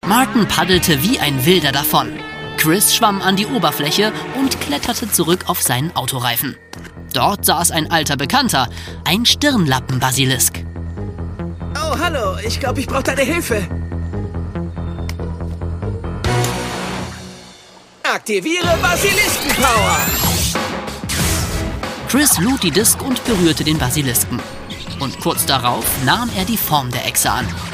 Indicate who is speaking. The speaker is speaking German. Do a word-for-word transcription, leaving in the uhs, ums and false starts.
Speaker 1: Martin paddelte wie ein Wilder davon. Chris schwamm an die Oberfläche und kletterte zurück auf seinen Autoreifen. Dort saß ein alter Bekannter, ein Stirnlappen-Basilisk.
Speaker 2: Oh, hallo, ich glaube, ich brauche deine Hilfe. Aktiviere Basilisken-Power!
Speaker 1: Chris lud die Disk und berührte den Basilisken. Und kurz darauf nahm er die Form der Echse an.